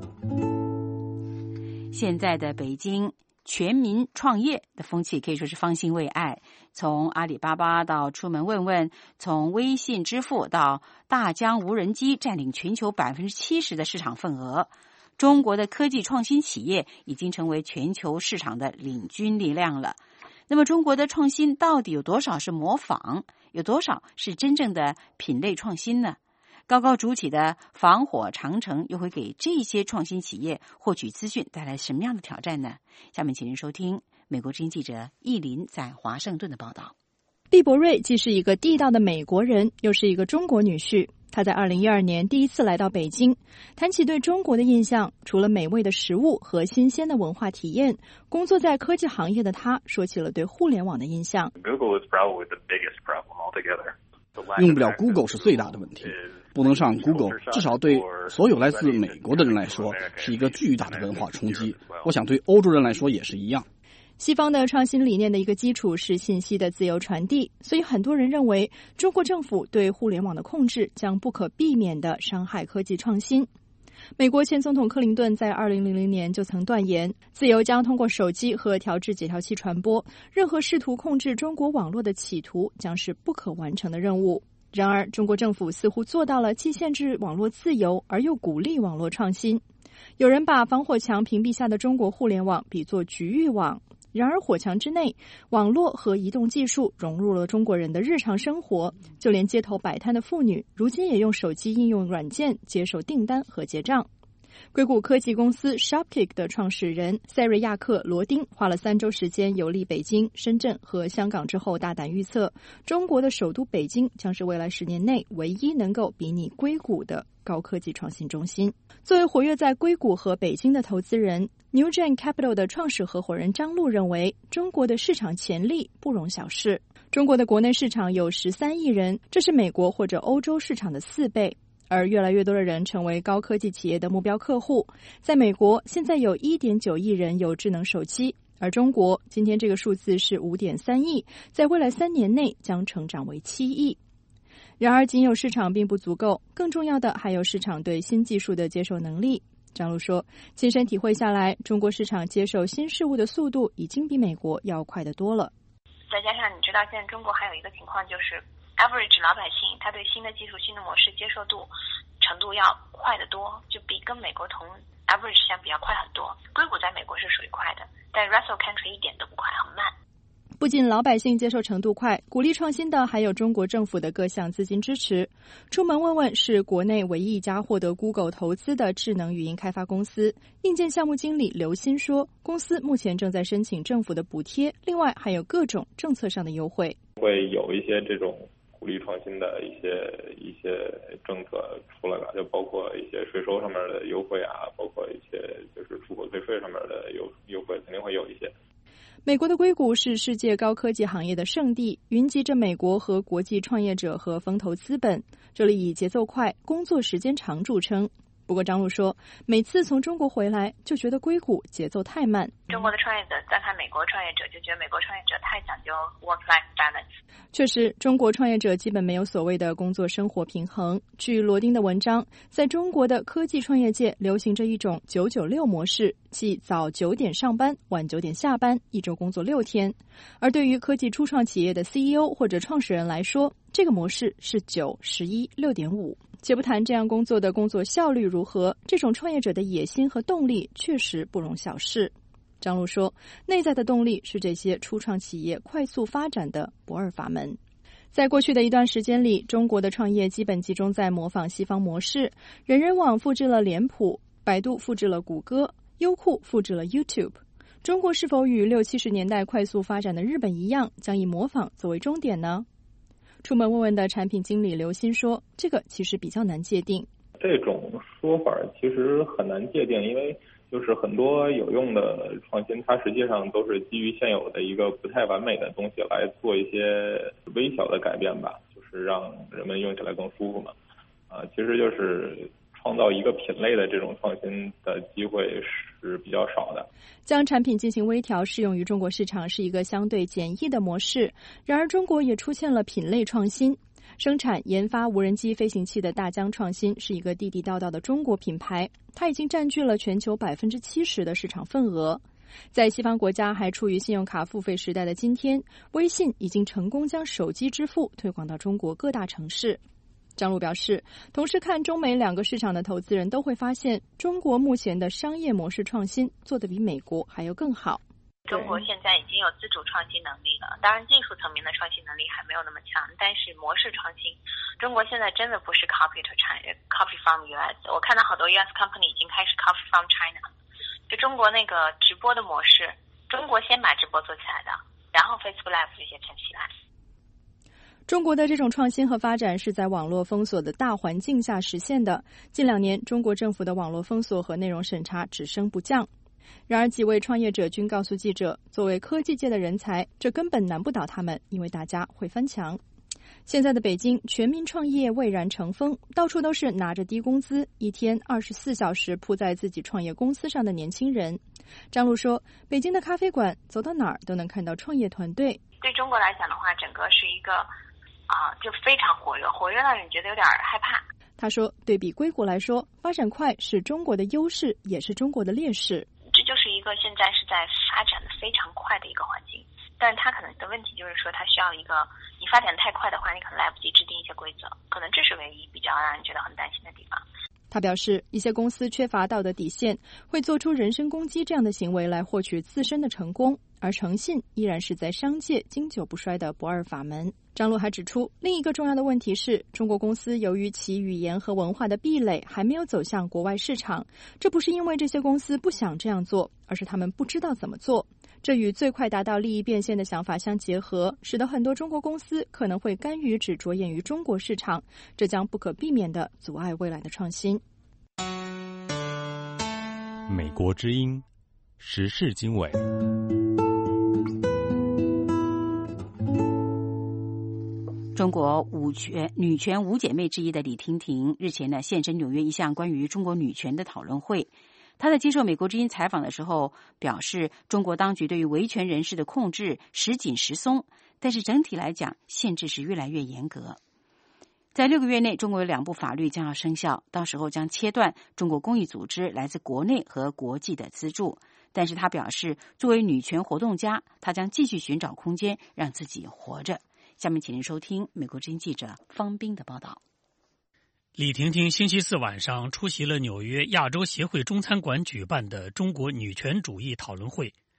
现在的北京全民创业的风气可以说是方兴未艾，从阿里巴巴到出门问问，从微信支付到大疆无人机占领全球百分之七十的市场份额，中国的科技创新企业已经成为全球市场的领军力量了。那么中国的创新到底有多少是模仿，有多少是真正的品类创新呢？高高筑起的防火长城又会给这些创新企业获取资讯带来什么样的挑战呢？下面请您收听美国之音记者易林在华盛顿的报道。 毕博瑞既是一个地道的美国人，又是一个中国女婿。他在二零一二年第一次来到北京，谈起对中国的印象，除了美味的食物和新鲜的文化体验，工作在科技行业的他说起了对互联网的印象。 Google is probably the biggest problem altogether. 用不了 Google 是最大的问题，不能上 Google 至少对所有来自美国的人来说是一个巨大的文化冲击，我想对欧洲人来说也是一样。 西方的创新理念的一个基础是信息的自由传递，所以很多人认为中国政府对互联网的控制将不可避免地伤害科技创新。美国前总统克林顿在二零零零年就曾断言，自由将通过手机和调制解调器传播，任何试图控制中国网络的企图将是不可完成的任务。然而，中国政府似乎做到了既限制网络自由，而又鼓励网络创新。有人把防火墙屏蔽下的中国互联网比作局域网，然而火墙之内，网络和移动技术融入了中国人的日常生活，就连街头摆摊的妇女如今也用手机应用软件接受订单和结账。硅谷科技公司 Shopkick 的创始人塞瑞亚克·罗丁花了三周时间游历北京、深圳和香港之后，大胆预测，中国的首都北京将是未来十年内唯一能够比拟硅谷的高科技创新中心。作为活跃在硅谷和北京的投资人， NewGen Capital 的创始合伙人张璐认为，中国的市场潜力不容小视。中国的国内市场有十三亿人，这是美国或者欧洲市场的四倍。而越来越多的人成为高科技企业的目标客户。在美国，现在有 一点九亿人有智能手机，而中国今天这个数字是 五点三亿，在未来三年内将成长为七亿。然而，仅有市场并不足够，更重要的还有市场对新技术的接受能力。张璐说，亲身体会下来，中国市场接受新事物的速度已经比美国要快得多了。 再加上你知道，现在中国还有一个情况就是 average 老百姓他对新的技术、新的模式接受度程度要快得多，就比跟美国同 average 相比要快很多。硅谷在美国是属于快的，但 Russell Country 一点都不快，很慢。 不仅老百姓接受程度快，鼓励创新的还有中国政府的各项资金支持。出门问问是国内唯一一家获得 Google 投资的智能语音开发公司。硬件项目经理刘鑫说，公司目前正在申请政府的补贴，另外还有各种政策上的优惠。 会有一些这种鼓励创新的一些一些政策出来了，就包括一些税收上面的优惠啊，包括一些就是出口退税上面的优优惠，肯定会有一些。 美国的硅谷是世界高科技行业的圣地，云集着美国和国际创业者和风投资本，这里以节奏快、工作时间长著称。不过张璐说，每次从中国回来就觉得硅谷节奏太慢。 中国的创业者再看美国创业者，就觉得美国创业者太讲究 work-life balance。 确实，中国创业者基本没有所谓的工作生活平衡。据罗丁的文章，在中国的科技创业界流行着一种九九六模式，即早九点上班，晚九点下班，一周工作六天。而对于科技初创企业的 C E O 或者创始人来说，这个模式是九十一六点五。且不谈这样工作的工作效率如何，这种创业者的野心和动力确实不容小视。张璐说，内在的动力是这些初创企业快速发展的不二法门。在过去的一段时间里，中国的创业基本集中在模仿西方模式，人人网复制了脸谱，百度复制了谷歌，优酷复制了 YouTube。中国是否与六七十年代快速发展的日本一样，将以模仿作为终点呢？出门问问的产品经理刘鑫说，这个其实比较难界定。 这种说法其实很难界定，因为就是很多有用的创新，它实际上都是基于现有的一个不太完美的东西来做一些微小的改变吧，就是让人们用起来更舒服嘛。啊，其实就是创造一个品类的这种创新的机会是比较少的。 将产品进行微调适用于中国市场是一个相对简易的模式，然而中国也出现了品类创新。生产研发无人机飞行器的大疆创新是一个地地道道的中国品牌，它已经占据了全球百分之七十的市场份额。在西方国家还处于信用卡付费时代的今天，微信已经成功将手机支付推广到中国各大城市。张璐表示，同时看中美两个市场的投资人都会发现，中国目前的商业模式创新做得比美国还要更好。 中国现在已经有自主创新能力了，当然技术层面的创新能力还没有那么强，但是模式创新，中国现在真的不是 copy to China, copy from U S。我看到好多 U S company 已经开始 copy from China。就中国那个直播的模式，中国先把直播做起来的，然后 Facebook Live 这些撑起来。 中国的这种创新和发展是在网络封锁的大环境下实现的。近两年，中国政府的网络封锁和内容审查只升不降。然而，几位创业者均告诉记者，作为科技界的人才，这根本难不倒他们，因为大家会翻墙。现在的北京，全民创业蔚然成风，到处都是拿着低工资，一天二十四小时扑在自己创业公司上的年轻人。张璐说，北京的咖啡馆走到哪儿都能看到创业团队。 对中国来讲的话，整个是一个啊、呃，就非常活跃，活跃让人觉得有点害怕。 他说，对比硅谷来说，发展快是中国的优势，也是中国的劣势。 这就是一个现在是在发展的非常快的一个环境，但是它可能的问题就是说，它需要一个你发展太快的话，你可能来不及制定一些规则，可能这是唯一比较让人觉得很担心的地方。 他表示，一些公司缺乏道德底线，会做出人身攻击这样的行为来获取自身的成功，而诚信依然是在商界经久不衰的不二法门。张璐还指出，另一个重要的问题是，中国公司由于其语言和文化的壁垒，还没有走向国外市场。这不是因为这些公司不想这样做，而是他们不知道怎么做。这与最快达到利益变现的想法相结合，使得很多中国公司可能会甘于只着眼于中国市场，这将不可避免地阻碍未来的创新。 美国之音，时事经纬。 中国五权女权五姐妹之一的李婷婷日前呢现身纽约一项关于中国女权的讨论会。她在接受美国之音采访的时候表示，中国当局对于维权人士的控制时紧时松，但是整体来讲限制是越来越严格。在六个月内，中国有两部法律将要生效，到时候将切断中国公益组织来自国内和国际的资助。但是她表示，作为女权活动家，她将继续寻找空间让自己活着。下面请您收听美国之音记者方斌的报道。 李婷婷星期四晚上出席了纽约亚洲协会中餐馆举办的中国女权主义讨论会。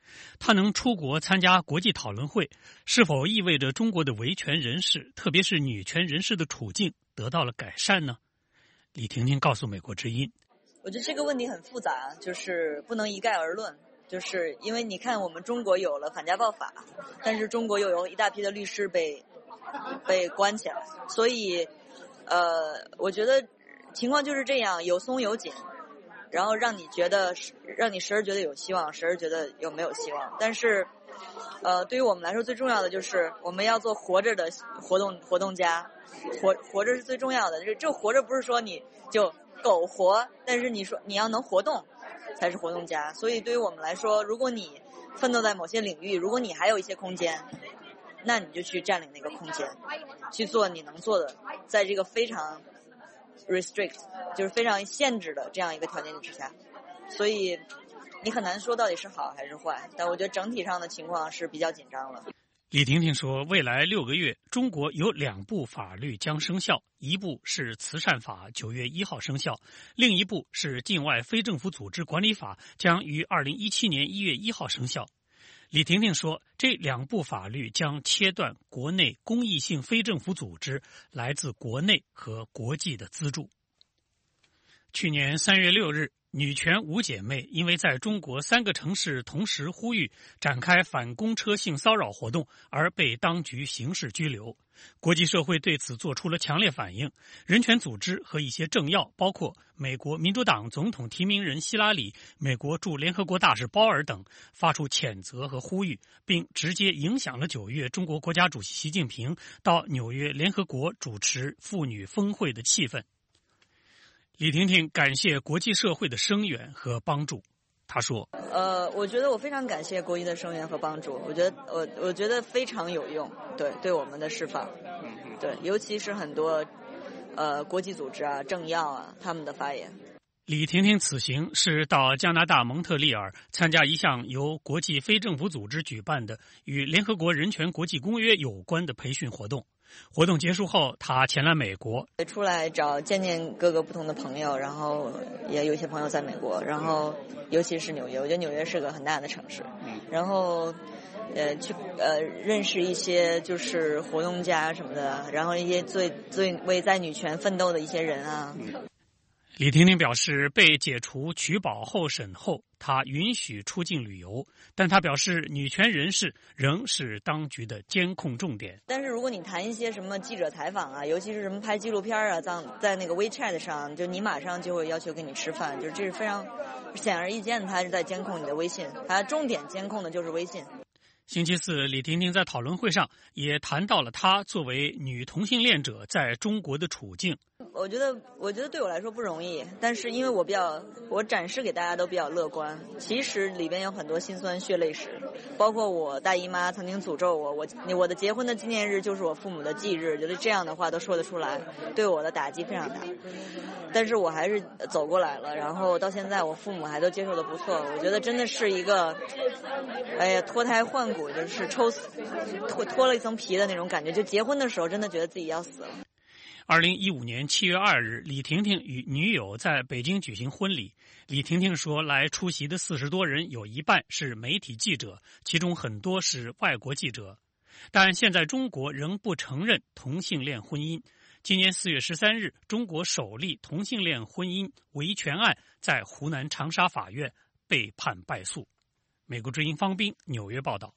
他能出国参加国际讨论会，是否意味着中国的维权人士，特别是女权人士的处境得到了改善呢？李婷婷告诉美国之音， 我觉得这个问题很复杂，就是不能一概而论。就是因为你看，我们中国有了反家暴法，但是中国又有一大批的律师被被关起来，所以呃，我觉得情况就是这样，有松有紧，然后让你觉得让你时而觉得有希望，时而觉得有没有希望。但是呃，对于我们来说，最重要的就是我们要做活着的活动活动家，活活着是最重要的。这这活着不是说你就苟活，但是你说你要能活动才是活动家。所以对于我们来说，如果你奋斗在某些领域，如果你还有一些空间，那你就去占领那个空间，去做你能做的，在这个非常 restrict 就是非常限制的这样一个条件之下。所以你很难说到底是好还是坏，但我觉得整体上的情况是比较紧张了。 李婷婷说，未来六个月，中国有两部法律将生效，一部是慈善法，九月一号生效，另一部是境外非政府组织管理法，将于二零一七年一月一号生效。李婷婷说，这两部法律将切断国内公益性非政府组织来自国内和国际的资助。去年三月六日，女权五姐妹因为在中国三个城市同时呼吁展开反公车性骚扰活动而被当局刑事拘留。国际社会对此做出了强烈反应，人权组织和一些政要，包括美国民主党总统提名人希拉里、美国驻联合国大使鲍尔等，发出谴责和呼吁，并直接影响了九月中国国家主席习近平到纽约联合国主持妇女峰会的气氛。李婷婷感谢国际社会的声援和帮助。她说：“ 呃，我觉得我非常感谢国际的声援和帮助，我觉得我我觉得非常有用，对对我们的释放，对，尤其是很多呃国际组织啊、政要啊他们的发言。” 李婷婷此行是到加拿大蒙特利尔参加一项由国际非政府组织举办的与联合国人权国际公约有关的培训活动。活动结束后，他前来美国， 出来找见见各个不同的朋友，然后也有一些朋友在美国，然后尤其是纽约，我觉得纽约是个很大的城市，然后呃去呃认识一些就是活动家什么的，然后一些最最为在女权奋斗的一些人啊。 李婷婷表示，被解除取保候审后，她允许出境旅游，但她表示女权人士仍是当局的监控重点。 但是如果你谈一些什么记者采访啊，尤其是什么拍纪录片啊，在在那个 WeChat 上，就你马上就会要求跟你吃饭，就是这是非常显而易见的，他是在监控你的微信，他重点监控的就是微信。 星期四，李婷婷在讨论会上也谈到了她作为女同性恋者在中国的处境。 我觉得，我觉得对我来说不容易，但是因为我比较，我展示给大家都比较乐观。其实里边有很多辛酸血泪史，包括我大姨妈曾经诅咒我，我我的结婚的纪念日就是我父母的忌日，觉得这样的话都说得出来，对我的打击非常大。但是我还是走过来了，然后到现在我父母还都接受的不错。我觉得真的是一个，哎呀，脱胎换骨，就是抽死脱脱了一层皮的那种感觉。就结婚的时候，真的觉得自己要死了。 二零一五年七月二日，李婷婷与女友在北京举行婚礼。李婷婷说，来出席的四十多人有一半是媒体记者，其中很多是外国记者。但现在中国仍不承认同性恋婚姻。今年四月十三日，中国首例同性恋婚姻维权案在湖南长沙法院被判败诉。美国之音方斌纽约报道。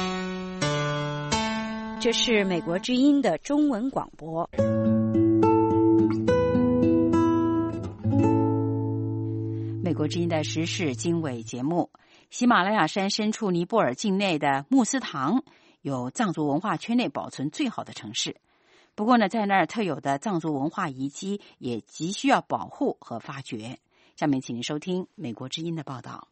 这是美国之音的中文广播。 美国之音的时事经纬节目，喜马拉雅山深处尼泊尔境内的穆斯堂有藏族文化圈内保存最好的城市。不过呢，在那儿特有的藏族文化遗迹也急需要保护和发掘。下面请您收听美国之音的报道。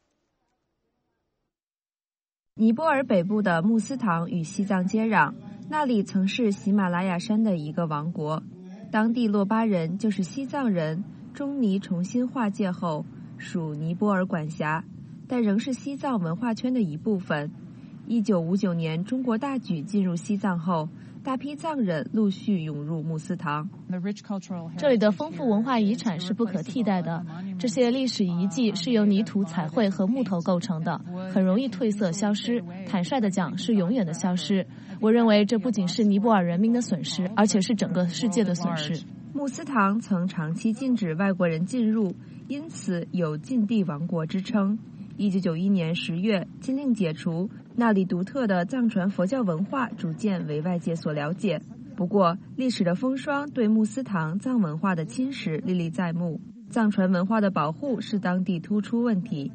尼泊尔北部的穆斯堂与西藏接壤，那里曾是喜马拉雅山的一个王国。当地洛巴人就是西藏人，中尼重新划界后属尼泊尔管辖，但仍是西藏文化圈的一部分。一九五九年中国大举进入西藏后， 大批藏人陆续涌入穆斯堂。 这里的丰富文化遗产是不可替代的，这些历史遗迹是由泥土、彩绘和木头构成的，很容易褪色消失。坦率地讲，是永远的消失。我认为这不仅是尼泊尔人民的损失，而且是整个世界的损失。 穆斯堂曾长期禁止外国人进入，因此有禁地王国之称。一九九一年十月，禁令解除，那里独特的藏传佛教文化逐渐为外界所了解。不过，历史的风霜对穆斯堂藏文化的侵蚀历历在目，藏传文化的保护是当地突出问题。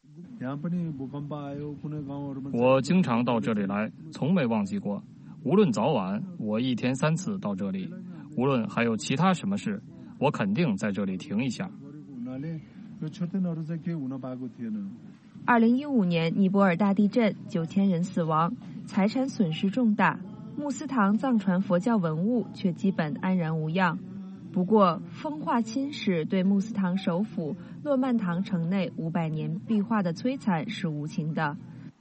我经常到这里来，从没忘记过。无论早晚，我一天三次到这里。无论还有其他什么事，我肯定在这里停一下。 二零一五年尼泊尔大地震，九千人死亡，财产损失重大。穆斯堂藏传佛教文物却基本安然无恙。不过，风化侵蚀对穆斯堂首府洛曼堂城内五百年壁画的摧残是无情的。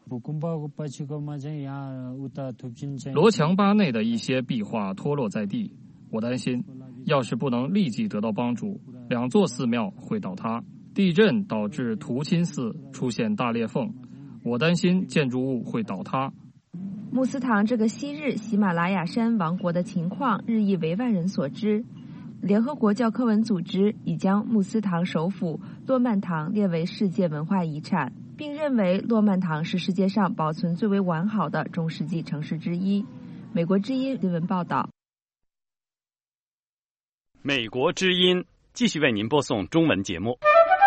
罗强巴内的一些壁画脱落在地，我担心，要是不能立即得到帮助，两座寺庙会倒塌。地震导致图钦寺出现大裂缝，我担心建筑物会倒塌。 穆斯堂这个昔日喜马拉雅山王国的情况日益为外人所知。联合国教科文组织已将穆斯堂首府洛曼堂列为世界文化遗产，并认为洛曼堂是世界上保存最为完好的中世纪城市之一。美国之音新闻报道。 美国之音继续为您播送中文节目。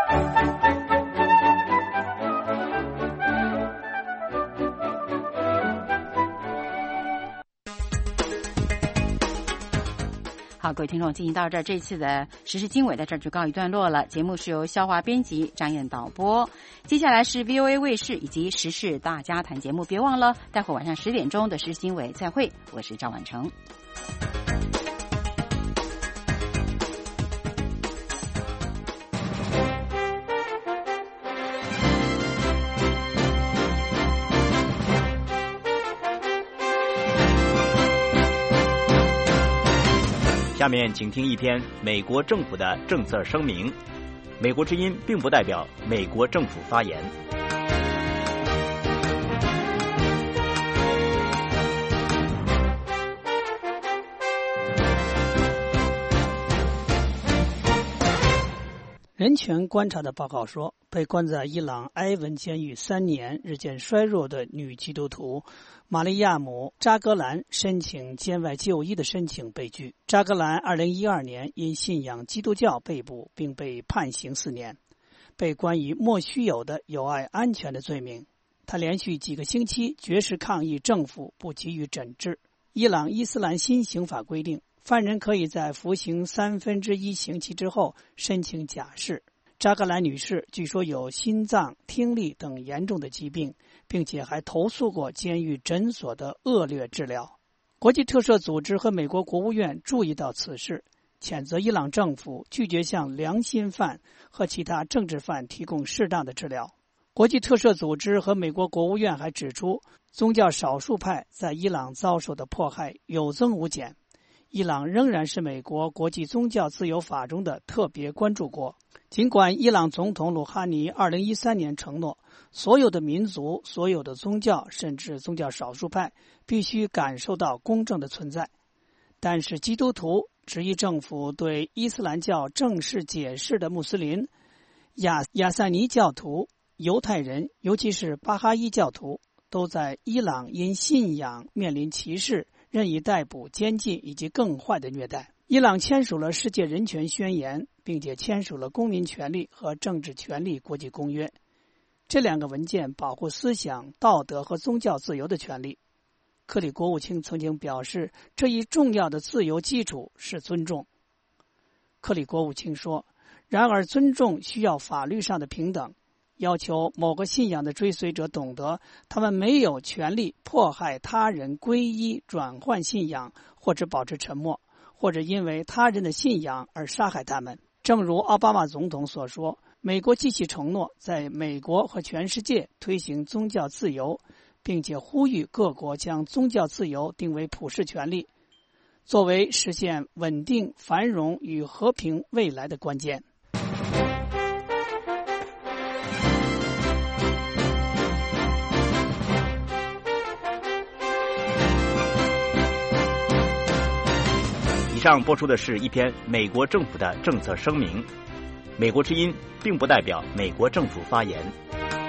好，各位听众，进行到这儿，这次的时事经纬在这儿就告一段落了。节目是由肖华编辑，张燕导播。接下来是 V O A 卫视以及时事大家谈节目，别忘了待会晚上十点钟的时事经纬再会。我是赵婉成。 下面请听一篇美国政府的政策声明。美国之音并不代表美国政府发言。 人权观察的报告说，被关在伊朗埃文监狱三年、日渐衰弱的女基督徒玛利亚姆·扎格兰申请监外就医的申请被拒。扎格兰二零一二年因信仰基督教被捕，并被判刑四年，被关于莫须有的有碍安全的罪名。他连续几个星期绝食抗议政府不给予诊治。伊朗伊斯兰新刑法规定，犯人可以在服刑三分之一刑期之后申请假释。扎格兰女士据说有心脏、听力等严重的疾病，并且还投诉过监狱诊所的恶劣治疗。国际特赦组织和美国国务院注意到此事，谴责伊朗政府拒绝向良心犯和其他政治犯提供适当的治疗。国际特赦组织和美国国务院还指出，宗教少数派在伊朗遭受的迫害有增无减。伊朗仍然是美国国际宗教自由法中的特别关注国。尽管伊朗总统鲁哈尼二零一三年承诺，所有的民族、所有的宗教，甚至宗教少数派必须感受到公正的存在，但是基督徒、执意政府对伊斯兰教正式解释的穆斯林、亚亚萨尼教徒、犹太人，尤其是巴哈伊教徒，都在伊朗因信仰面临歧视、任意逮捕、监禁以及更坏的虐待。伊朗签署了世界人权宣言，并且签署了公民权利和政治权利国际公约。这两个文件保护思想、道德和宗教自由的权利。克里国务卿曾经表示，这一重要的自由基础是尊重。克里国务卿说，然而尊重需要法律上的平等，要求某个信仰的追随者懂得，他们没有权利迫害他人皈依、转换信仰，或者保持沉默，或者因为他人的信仰而杀害他们。正如奥巴马总统所说，美国继续承诺在美国和全世界推行宗教自由， 并且呼吁各国将宗教自由定为普世权利，作为实现稳定、繁荣与和平未来的关键。 以上播出的是一篇美国政府的政策声明。美国之音并不代表美国政府发言。